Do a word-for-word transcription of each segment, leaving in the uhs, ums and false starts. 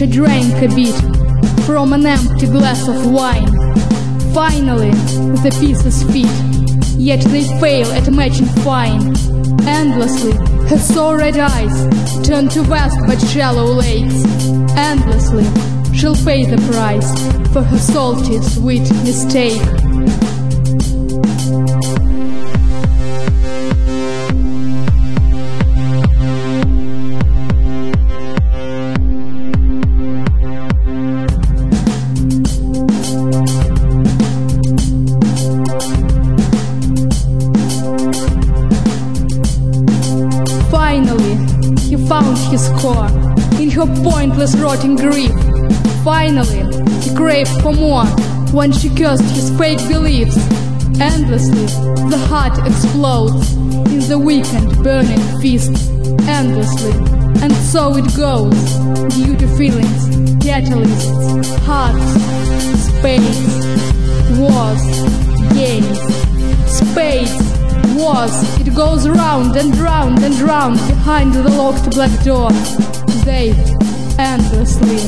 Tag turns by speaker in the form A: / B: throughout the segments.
A: drank a bit from an empty glass of wine. Finally, the pieces fit, yet they fail at matching fine. Endlessly, her sore-red eyes turn to vast but shallow lakes. Endlessly, she'll pay the price for her salty, sweet mistake. Finally, he found his core in her pointless rotting grief. Finally, he craved for more when she cursed his fake beliefs. Endlessly, the heart explodes in the weekend burning feasts. Endlessly, and so it goes, due to feelings, catalysts, hearts, spades, wars, games, spades, wars. It goes round and round and round behind the locked black door. They endlessly.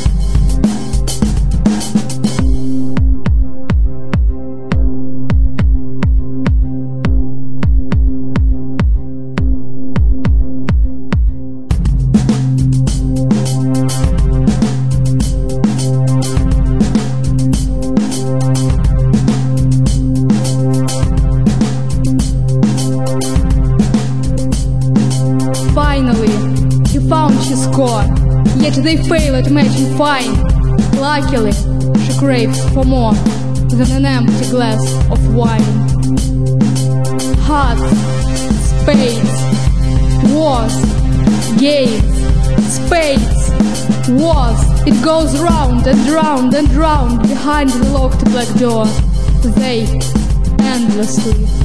A: Finally, he found his core, yet they fail at matching fine. Luckily, she craves for more than an empty glass of wine. Hearts, spades, wars, games, spades, wars. It goes round and round and round behind the locked black door. They endlessly.